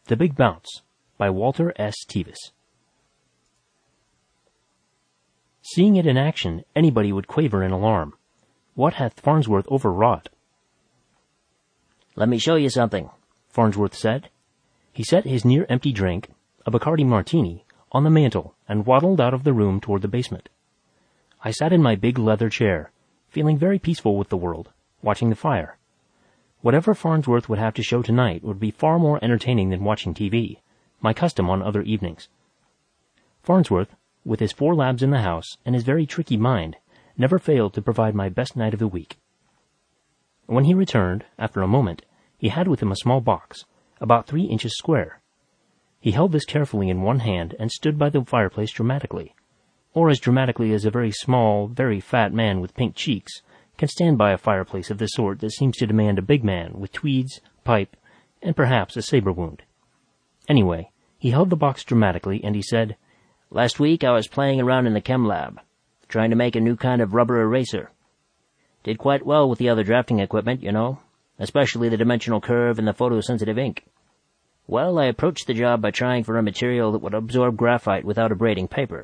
The Big Bounce by Walter S. Tevis. Seeing it in action, anybody would quaver in alarm. What hath Farnsworth overwrought? "Let me show you something," Farnsworth said. He set his near-empty drink, a Bacardi martini, on the mantel and waddled out of the room toward the basement. I sat in my big leather chair, feeling very peaceful with the world, watching the fire. Whatever Farnsworth would have to show tonight would be far more entertaining than watching TV, my custom on other evenings. Farnsworth, with his 4 labs in the house and his very tricky mind, never failed to provide my best night of the week. When he returned, after a moment, he had with him a small box, about 3 inches square. He held this carefully in one hand and stood by the fireplace dramatically, or as dramatically as a very small, very fat man with pink cheeks can stand by a fireplace of the sort that seems to demand a big man with tweeds, pipe, and perhaps a saber wound. Anyway, he held the box dramatically and he said, "Last week I was playing around in the chem lab, trying to make a new kind of rubber eraser. Did quite well with the other drafting equipment, you know, especially the dimensional curve and the photosensitive ink. Well, I approached the job by trying for a material that would absorb graphite without abrading paper."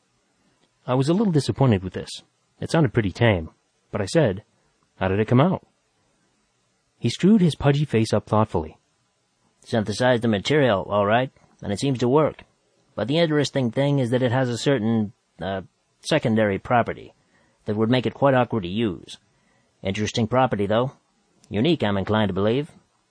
I was a little disappointed with this. It sounded pretty tame, but I said, "How did it come out?" He screwed his pudgy face up thoughtfully. "Synthesized the material, all right, and it seems to work. But the interesting thing is that it has a certain, secondary property that would make it quite awkward to use. Interesting property, though. Unique, I'm inclined to believe."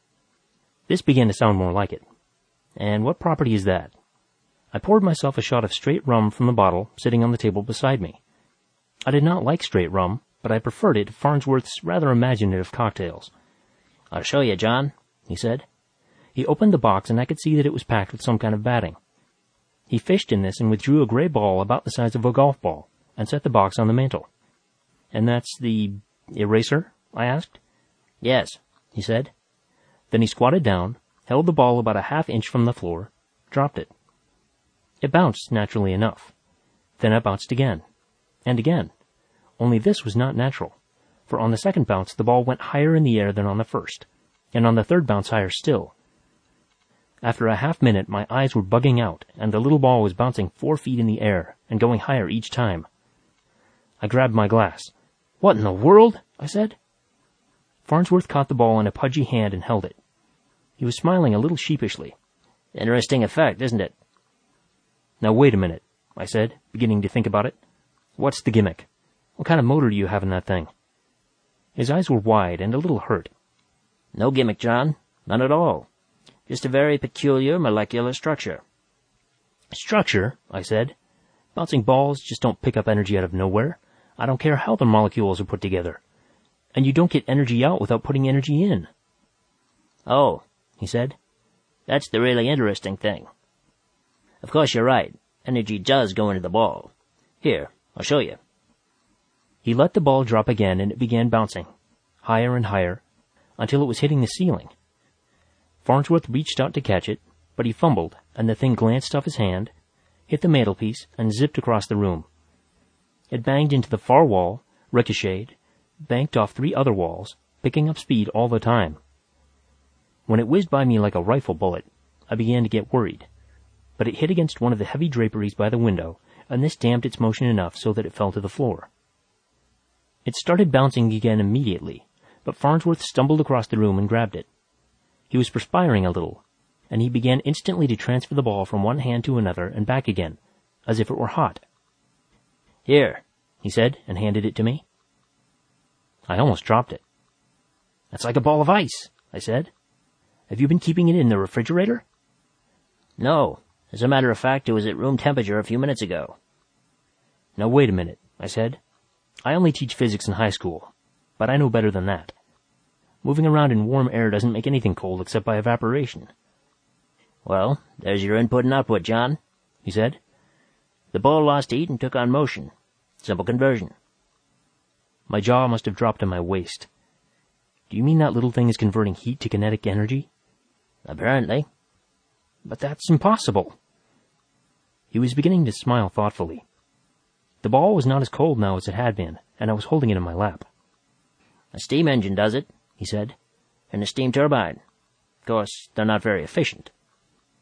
This began to sound more like it. And what property is that? I poured myself a shot of straight rum from the bottle sitting on the table beside me. I did not like straight rum, but I preferred it to Farnsworth's rather imaginative cocktails. "I'll show you, John," he said. He opened the box and I could see that it was packed with some kind of batting. He fished in this and withdrew a gray ball about the size of a golf ball and set the box on the mantel. "And that's the eraser?" I asked. "Yes," he said. Then he squatted down, held the ball about a half-inch from the floor, dropped it. It bounced naturally enough. Then it bounced again. And again. Only this was not natural, for on the second bounce the ball went higher in the air than on the first, and on the third bounce higher still. After a half-minute my eyes were bugging out, and the little ball was bouncing 4 feet in the air and going higher each time. I grabbed my glass. "What in the world?" I said. Farnsworth caught the ball in a pudgy hand and held it. He was smiling a little sheepishly. "Interesting effect, isn't it?" "Now wait a minute," I said, beginning to think about it. "What's the gimmick? What kind of motor do you have in that thing?" His eyes were wide and a little hurt. "No gimmick, John. None at all. Just a very peculiar molecular structure." "Structure?" I said. "Bouncing balls just don't pick up energy out of nowhere. I don't care how the molecules are put together. And you don't get energy out without putting energy in." "Oh," he said. "That's the really interesting thing. Of course you're right. Energy does go into the ball. Here, I'll show you." He let the ball drop again and it began bouncing, higher and higher, until it was hitting the ceiling. Farnsworth reached out to catch it, but he fumbled and the thing glanced off his hand, hit the mantelpiece, and zipped across the room. It banged into the far wall, ricocheted, banked off 3 other walls, picking up speed all the time. When it whizzed by me like a rifle bullet, I began to get worried. But it hit against one of the heavy draperies by the window, and this damped its motion enough so that it fell to the floor. It started bouncing again immediately, but Farnsworth stumbled across the room and grabbed it. He was perspiring a little, and he began instantly to transfer the ball from one hand to another and back again, as if it were hot. "Here," he said, and handed it to me. I almost dropped it. "That's like a ball of ice," I said. "Have you been keeping it in the refrigerator?" "No. As a matter of fact, it was at room temperature a few minutes ago." "Now wait a minute," I said. "I only teach physics in high school, but I know better than that. Moving around in warm air doesn't make anything cold except by evaporation." "Well, there's your input and output, John," he said. "The ball lost heat and took on motion. Simple conversion." My jaw must have dropped to my waist. "Do you mean that little thing is converting heat to kinetic energy?" "Apparently." "But that's impossible." He was beginning to smile thoughtfully. The ball was not as cold now as it had been, and I was holding it in my lap. "A steam engine does it," he said, "and a steam turbine. Of course, they're not very efficient."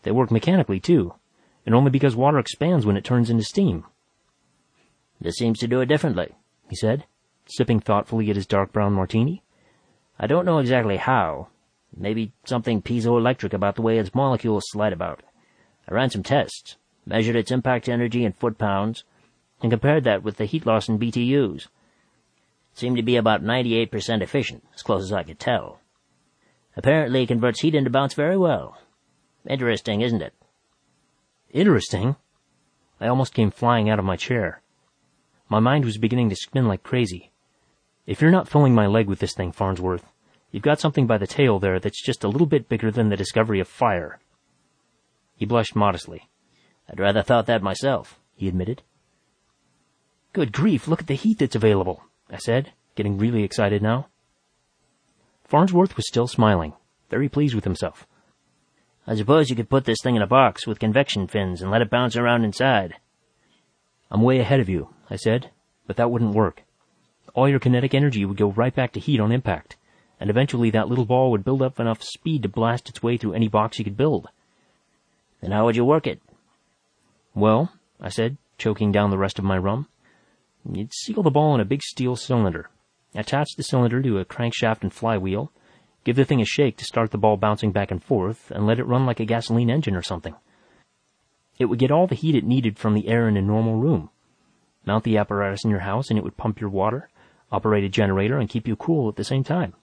They work mechanically, too, and only because water expands when it turns into steam. This seems to do it differently, he said, sipping thoughtfully at his dark brown martini. I don't know exactly how. Maybe something piezoelectric about the way its molecules slide about. I ran some tests, measured its impact energy in foot-pounds, and compared that with the heat loss in BTUs. It seemed to be about 98% efficient, as close as I could tell. Apparently it converts heat into bounce very well. Interesting, isn't it? Interesting? I almost came flying out of my chair. My mind was beginning to spin like crazy. If you're not filling my leg with this thing, Farnsworth, you've got something by the tail there that's just a little bit bigger than the discovery of fire. He blushed modestly. I'd rather thought that myself, he admitted. Good grief, look at the heat that's available, I said, getting really excited now. Farnsworth was still smiling, very pleased with himself. I suppose you could put this thing in a box with convection fins and let it bounce around inside. I'm way ahead of you, I said, but that wouldn't work. All your kinetic energy would go right back to heat on impact, and eventually that little ball would build up enough speed to blast its way through any box you could build. Then how would you work it? Well, I said, choking down the rest of my rum, you'd seal the ball in a big steel cylinder, attach the cylinder to a crankshaft and flywheel, give the thing a shake to start the ball bouncing back and forth, and let it run like a gasoline engine or something. It would get all the heat it needed from the air in a normal room. Mount the apparatus in your house and it would pump your water, operate a generator, and keep you cool at the same time.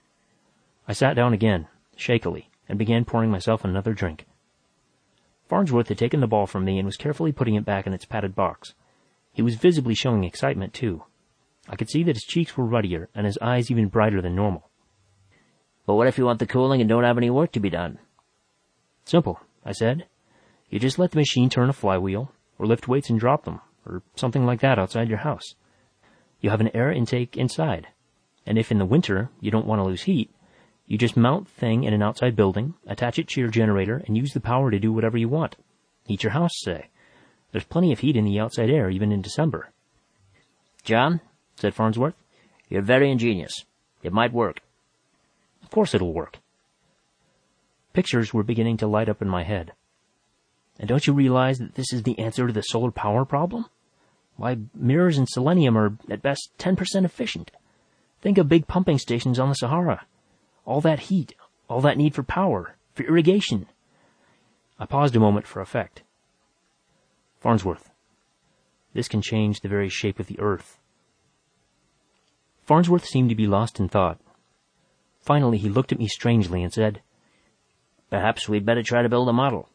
I sat down again, shakily, and began pouring myself another drink. Farnsworth had taken the ball from me and was carefully putting it back in its padded box. He was visibly showing excitement, too. I could see that his cheeks were ruddier and his eyes even brighter than normal. But what if you want the cooling and don't have any work to be done? Simple, I said. You just let the machine turn a flywheel, or lift weights and drop them, or something like that outside your house. You have an air intake inside, and if in the winter you don't want to lose heat, you just mount the thing in an outside building, attach it to your generator, and use the power to do whatever you want. Heat your house, say. There's plenty of heat in the outside air, even in December. John, said Farnsworth, you're very ingenious. It might work. Of course it'll work. Pictures were beginning to light up in my head. And don't you realize that this is the answer to the solar power problem? Why, mirrors and selenium are, at best, 10% efficient. Think of big pumping stations on the Sahara. All that heat, all that need for power, for irrigation. I paused a moment for effect. Farnsworth, this can change the very shape of the Earth. Farnsworth seemed to be lost in thought. Finally, he looked at me strangely and said, Perhaps we'd better try to build a model.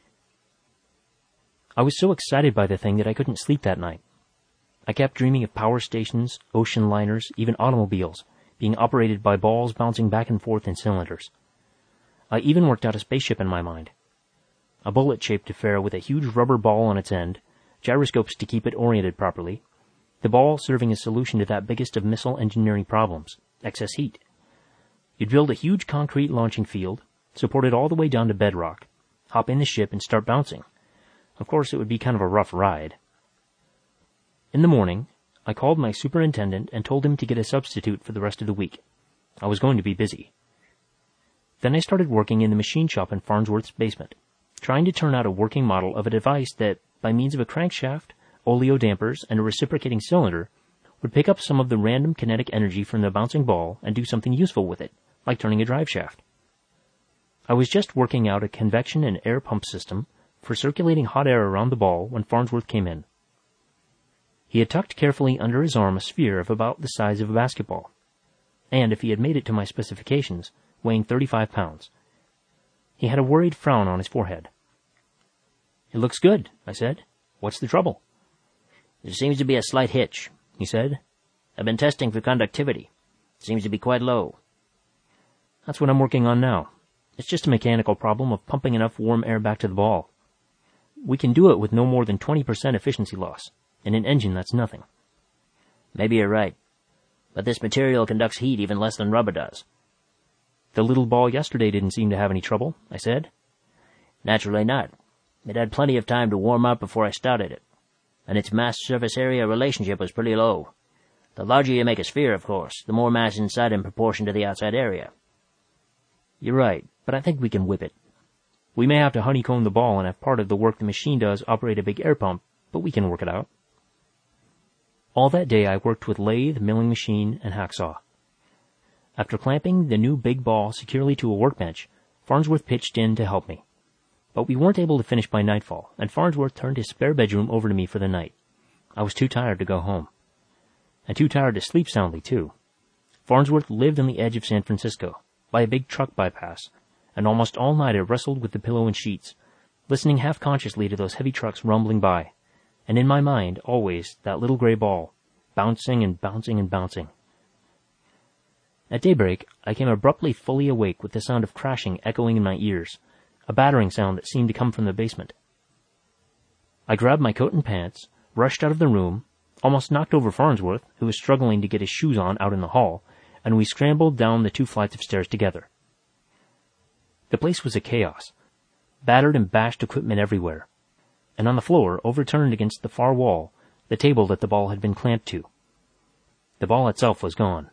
I was so excited by the thing that I couldn't sleep that night. I kept dreaming of power stations, ocean liners, even automobiles, being operated by balls bouncing back and forth in cylinders. I even worked out a spaceship in my mind. A bullet-shaped affair with a huge rubber ball on its end, gyroscopes to keep it oriented properly, the ball serving as solution to that biggest of missile engineering problems, excess heat. You'd build a huge concrete launching field, support it all the way down to bedrock, hop in the ship and start bouncing. Of course, it would be kind of a rough ride. In the morning, I called my superintendent and told him to get a substitute for the rest of the week. I was going to be busy. Then I started working in the machine shop in Farnsworth's basement, trying to turn out a working model of a device that, by means of a crankshaft, oleo dampers, and a reciprocating cylinder, would pick up some of the random kinetic energy from the bouncing ball and do something useful with it, like turning a drive shaft. I was just working out a convection and air pump system for circulating hot air around the ball when Farnsworth came in. He had tucked carefully under his arm a sphere of about the size of a basketball, and, if he had made it to my specifications, weighing 35 pounds. He had a worried frown on his forehead. It looks good, I said. What's the trouble? There seems to be a slight hitch, he said. I've been testing for conductivity. It seems to be quite low. That's what I'm working on now. It's just a mechanical problem of pumping enough warm air back to the ball. We can do it with no more than 20% efficiency loss. In an engine, that's nothing. Maybe you're right. But this material conducts heat even less than rubber does. The little ball yesterday didn't seem to have any trouble, I said. Naturally not. It had plenty of time to warm up before I started it. And its mass-surface area relationship was pretty low. The larger you make a sphere, of course, the more mass inside in proportion to the outside area. You're right, but I think we can whip it. We may have to honeycomb the ball and have part of the work the machine does operate a big air pump, but we can work it out. All that day I worked with lathe, milling machine, and hacksaw. After clamping the new big ball securely to a workbench, Farnsworth pitched in to help me. But we weren't able to finish by nightfall, and Farnsworth turned his spare bedroom over to me for the night. I was too tired to go home. And too tired to sleep soundly, too. Farnsworth lived on the edge of San Francisco, by a big truck bypass, and almost all night I wrestled with the pillow and sheets, listening half-consciously to those heavy trucks rumbling by, and in my mind, always, that little gray ball, bouncing and bouncing and bouncing. At daybreak, I came abruptly fully awake with the sound of crashing echoing in my ears, a battering sound that seemed to come from the basement. I grabbed my coat and pants, rushed out of the room, almost knocked over Farnsworth, who was struggling to get his shoes on out in the hall, and we scrambled down the 2 flights of stairs together. The place was a chaos, battered and bashed equipment everywhere, and on the floor, overturned against the far wall, the table that the ball had been clamped to. The ball itself was gone.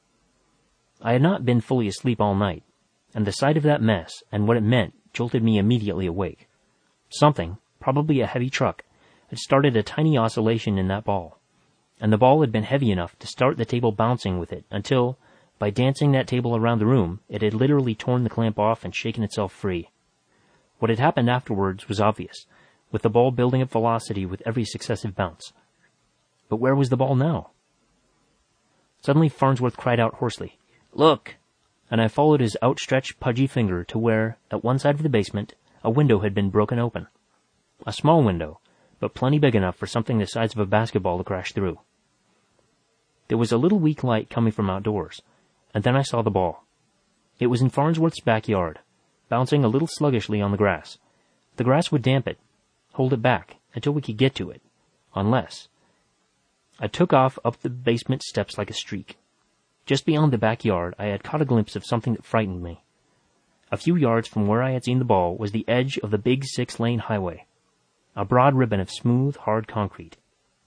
I had not been fully asleep all night, and the sight of that mess and what it meant jolted me immediately awake. Something, probably a heavy truck, had started a tiny oscillation in that ball, and the ball had been heavy enough to start the table bouncing with it until, by dancing that table around the room, it had literally torn the clamp off and shaken itself free. What had happened afterwards was obvious, with the ball building up velocity with every successive bounce. But where was the ball now? Suddenly Farnsworth cried out hoarsely, "Look!" And I followed his outstretched, pudgy finger to where, at one side of the basement, a window had been broken open. A small window, but plenty big enough for something the size of a basketball to crash through. There was a little weak light coming from outdoors, and then I saw the ball. It was in Farnsworth's backyard, bouncing a little sluggishly on the grass. The grass would damp it, hold it back, until we could get to it, unless... I took off up the basement steps like a streak. Just beyond the backyard, I had caught a glimpse of something that frightened me. A few yards from where I had seen the ball was the edge of the big 6-lane highway, a broad ribbon of smooth, hard concrete.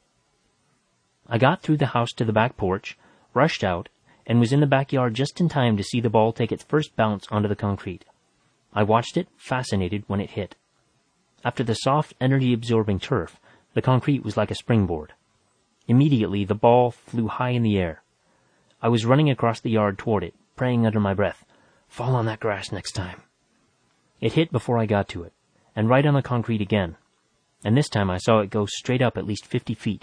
I got through the house to the back porch, rushed out, and was in the backyard just in time to see the ball take its first bounce onto the concrete. I watched it, fascinated, when it hit. After the soft, energy-absorbing turf, the concrete was like a springboard. Immediately, the ball flew high in the air. I was running across the yard toward it, praying under my breath, "Fall on that grass next time." It hit before I got to it, and right on the concrete again, and this time I saw it go straight up at least 50 feet.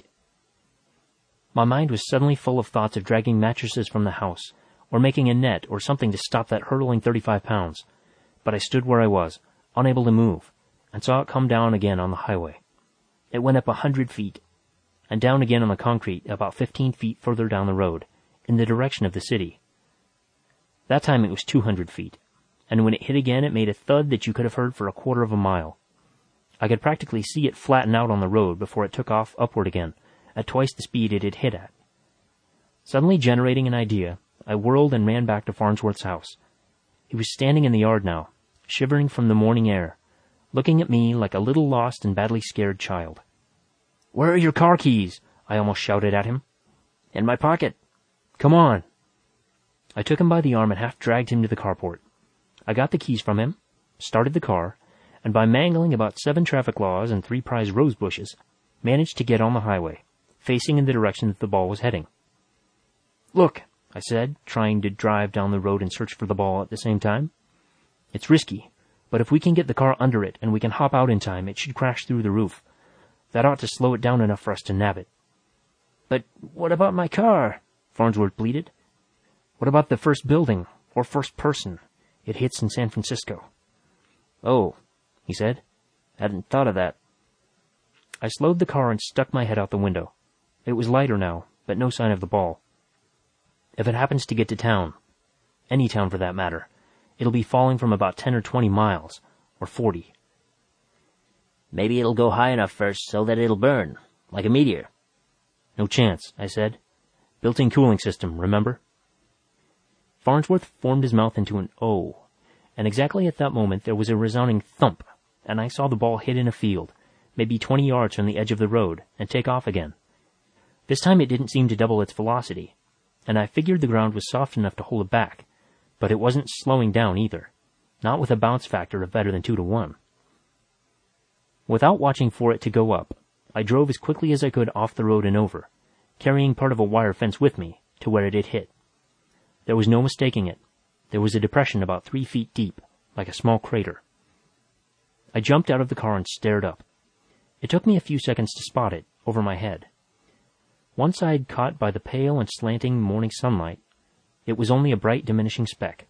My mind was suddenly full of thoughts of dragging mattresses from the house, or making a net or something to stop that hurtling 35 pounds, but I stood where I was, unable to move, and saw it come down again on the highway. It went up 100 feet, and down again on the concrete about 15 feet further down the road, in the direction of the city. That time it was 200 feet, and when it hit again it made a thud that you could have heard for a quarter of a mile. I could practically see it flatten out on the road before it took off upward again, at twice the speed it had hit at. Suddenly generating an idea, I whirled and ran back to Farnsworth's house. He was standing in the yard now, shivering from the morning air, looking at me like a little lost and badly scared child. "Where are your car keys?" I almost shouted at him. "In my pocket." "Come on." I took him by the arm and half dragged him to the carport. I got the keys from him, started the car, and by mangling about 7 traffic laws and 3 prize rose bushes, managed to get on the highway, facing in the direction that the ball was heading. "Look," I said, trying to drive down the road and search for the ball at the same time. "It's risky, but if we can get the car under it and we can hop out in time, it should crash through the roof. That ought to slow it down enough for us to nab it." "But what about my car?" Farnsworth bleated. "What about the first building, or first person, it hits in San Francisco?" "Oh," he said. "Hadn't thought of that." I slowed the car and stuck my head out the window. It was lighter now, but no sign of the ball. If it happens to get to town, any town for that matter, it'll be falling from about 10 or 20 miles, or 40. "Maybe it'll go high enough first so that it'll burn, like a meteor." "No chance," I said. "Built-in cooling system, remember?" Farnsworth formed his mouth into an O, and exactly at that moment there was a resounding thump, and I saw the ball hit in a field, maybe 20 yards from the edge of the road, and take off again. This time it didn't seem to double its velocity, and I figured the ground was soft enough to hold it back, but it wasn't slowing down either. not with a bounce factor of better than 2 to 1. Without watching for it to go up, I drove as quickly as I could off the road and over, carrying part of a wire fence with me to where it had hit. There was no mistaking it. There was a depression about 3 feet deep, like a small crater. I jumped out of the car and stared up. It took me a few seconds to spot it, over my head. One side caught by the pale and slanting morning sunlight, it was only a bright diminishing speck.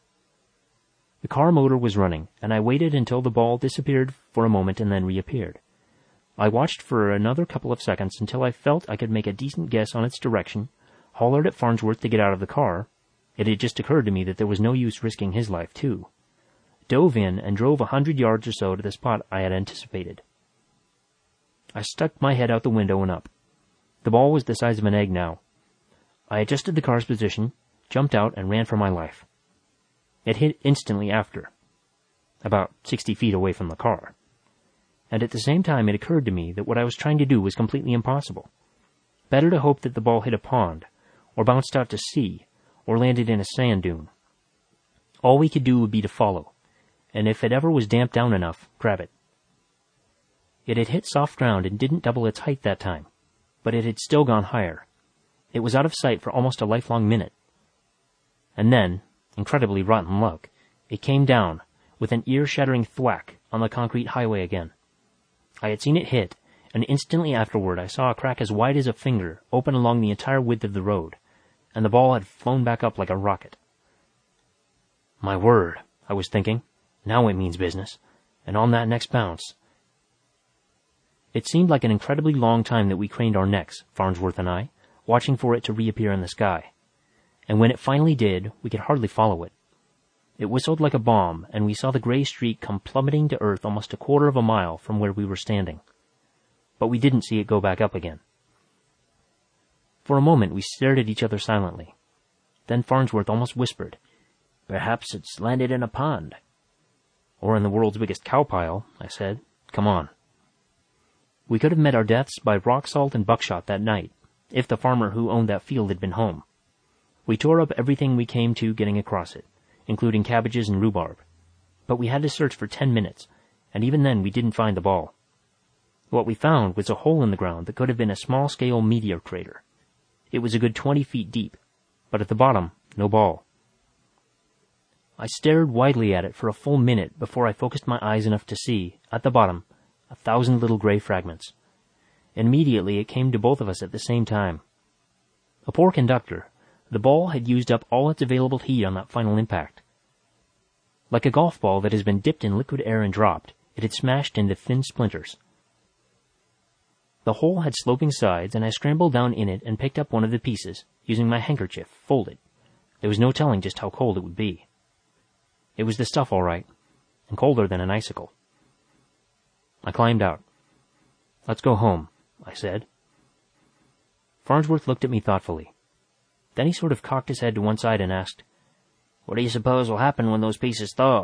The car motor was running, and I waited until the ball disappeared for a moment and then reappeared. I watched for another couple of seconds until I felt I could make a decent guess on its direction, hollered at Farnsworth to get out of the car. It had just occurred to me that there was no use risking his life, too. Dove in and drove 100 yards or so to the spot I had anticipated. I stuck my head out the window and up. The ball was the size of an egg now. I adjusted the car's position, jumped out, and ran for my life. It hit instantly after, about 60 feet away from the car. And at the same time it occurred to me that what I was trying to do was completely impossible. Better to hope that the ball hit a pond, or bounced out to sea, or landed in a sand dune. All we could do would be to follow, and if it ever was damped down enough, grab it. It had hit soft ground and didn't double its height that time, but it had still gone higher. It was out of sight for almost a lifelong minute. And then, incredibly rotten luck, it came down, with an ear-shattering thwack, on the concrete highway again. I had seen it hit, and instantly afterward I saw a crack as wide as a finger open along the entire width of the road, and the ball had flown back up like a rocket. My word, I was thinking, now it means business, and on that next bounce. It seemed like an incredibly long time that we craned our necks, Farnsworth and I, watching for it to reappear in the sky. And when it finally did, we could hardly follow it. It whistled like a bomb, and we saw the gray streak come plummeting to earth almost a quarter of a mile from where we were standing. But we didn't see it go back up again. For a moment we stared at each other silently. Then Farnsworth almost whispered, "Perhaps it's landed in a pond." "Or in the world's biggest cow pile," I said. "Come on." We could have met our deaths by rock salt and buckshot that night, if the farmer who owned that field had been home. We tore up everything we came to getting across it, including cabbages and rhubarb. But we had to search for 10 minutes, and even then we didn't find the ball. What we found was a hole in the ground that could have been a small-scale meteor crater. It was a good 20 feet deep, but at the bottom, no ball. I stared widely at it for a full minute before I focused my eyes enough to see, at the bottom, 1,000 little gray fragments. Immediately it came to both of us at the same time. A poor conductor, the ball had used up all its available heat on that final impact. Like a golf ball that has been dipped in liquid air and dropped, it had smashed into thin splinters. The hole had sloping sides, and I scrambled down in it and picked up one of the pieces, using my handkerchief, folded. There was no telling just how cold it would be. It was the stuff all right, and colder than an icicle. I climbed out. "Let's go home," I said. Farnsworth looked at me thoughtfully. Then he sort of cocked his head to one side and asked, "What do you suppose will happen when those pieces thaw?"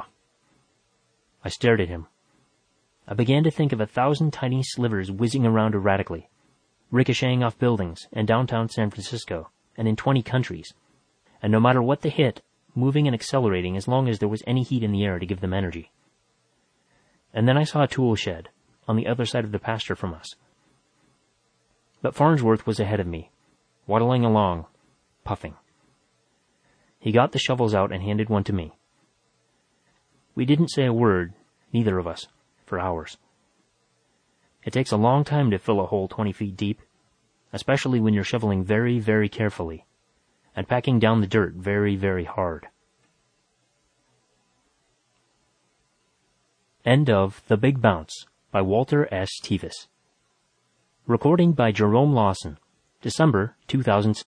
I stared at him. I began to think of 1,000 tiny slivers whizzing around erratically, ricocheting off buildings and downtown San Francisco, and in 20 countries, and no matter what they hit, moving and accelerating as long as there was any heat in the air to give them energy. And then I saw a tool shed, on the other side of the pasture from us. But Farnsworth was ahead of me, waddling along, puffing. He got the shovels out and handed one to me. We didn't say a word, neither of us, for hours. It takes a long time to fill a hole 20 feet deep, especially when you're shoveling very, very carefully, and packing down the dirt very, very hard. End of The Big Bounce by Walter S. Tevis. Recording by Jerome Lawson, December 2006.